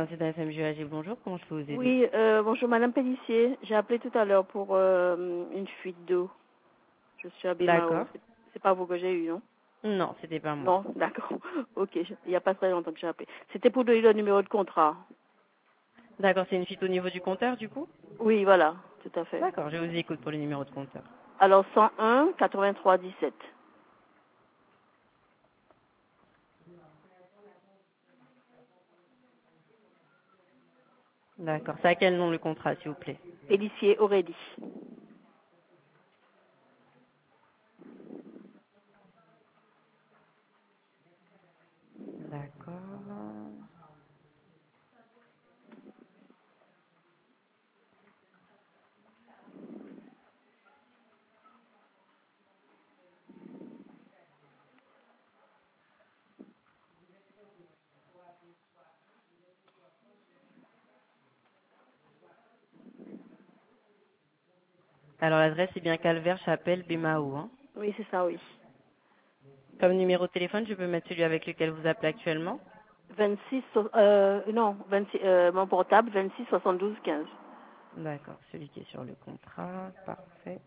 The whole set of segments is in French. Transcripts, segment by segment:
c'est un FMGAG, bonjour, comment je peux vous aider? Oui, bonjour Madame Pellissier. J'ai appelé tout à l'heure pour une fuite d'eau. Je suis à Bémao. D'accord. C'est pas vous que j'ai eu, non? Non, c'était pas moi. Non, d'accord. Ok, il n'y a pas très longtemps que j'ai appelé. C'était pour donner le numéro de contrat. D'accord, c'est une fuite au niveau du compteur, du coup? Oui, voilà, tout à fait. D'accord, je vous écoute pour le numéro de compteur. Alors 101 83 17. D'accord, c'est à quel nom le contrat, s'il vous plaît? Pellissier Aurélie. D'accord. Alors l'adresse c'est bien Calvaire, Chapelle, Bémao, hein? Oui, c'est ça, oui. Comme numéro de téléphone, je peux mettre celui avec lequel vous appelez actuellement? 26, non, 26, mon portable 26 72 15. D'accord, celui qui est sur le contrat, parfait.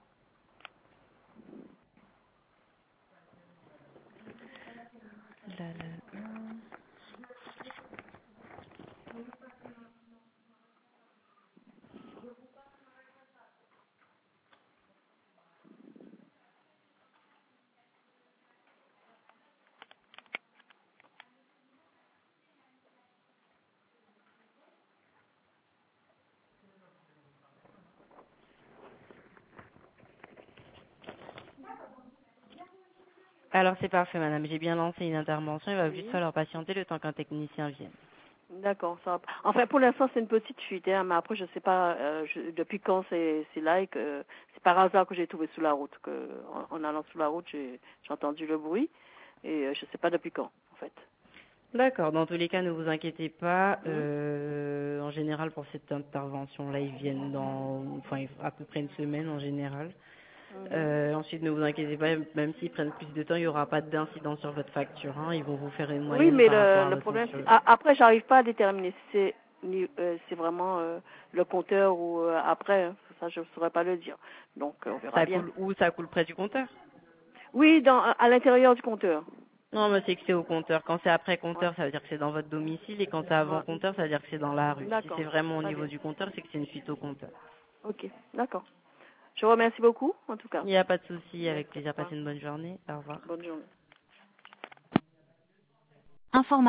Là, là, là. Alors c'est parfait, madame, j'ai bien lancé une intervention, il va juste Oui. falloir patienter le temps qu'un technicien vienne. D'accord, ça va. Enfin, pour l'instant, c'est une petite fuite, hein, mais après, je sais pas depuis quand c'est là et que c'est par hasard que j'ai trouvé sous la route. En allant sous la route, j'ai entendu le bruit et je sais pas depuis quand, en fait. D'accord, dans tous les cas, ne vous inquiétez pas. Mhm. En général, pour cette intervention-là, ils viennent à peu près une semaine en général. Mhm. Ensuite, ne vous inquiétez pas, même s'ils prennent plus de temps, il n'y aura pas d'incident sur votre facture, hein. Ils vont vous faire une Oui, moyenne mais par rapport à le votre problème, facture. après, j'arrive pas à déterminer si c'est vraiment le compteur ou après. Hein. Ça, je ne saurais pas le dire. Donc, on verra Ça bien. coule où? Ça coule près du compteur? Oui, à l'intérieur du compteur. Non, mais c'est que c'est au compteur. Quand c'est après Ouais. compteur, ça veut dire que c'est dans votre domicile, et quand c'est avant Ouais. compteur, ça veut dire que c'est dans la rue. Si D'accord. c'est vraiment au Très niveau bien. du compteur, c'est que c'est une fuite au compteur. Ok. D'accord. Je vous remercie beaucoup, en tout cas. Il n'y a pas de souci, avec Merci. plaisir. Au revoir. Passez une bonne journée. Au revoir. Bonne journée.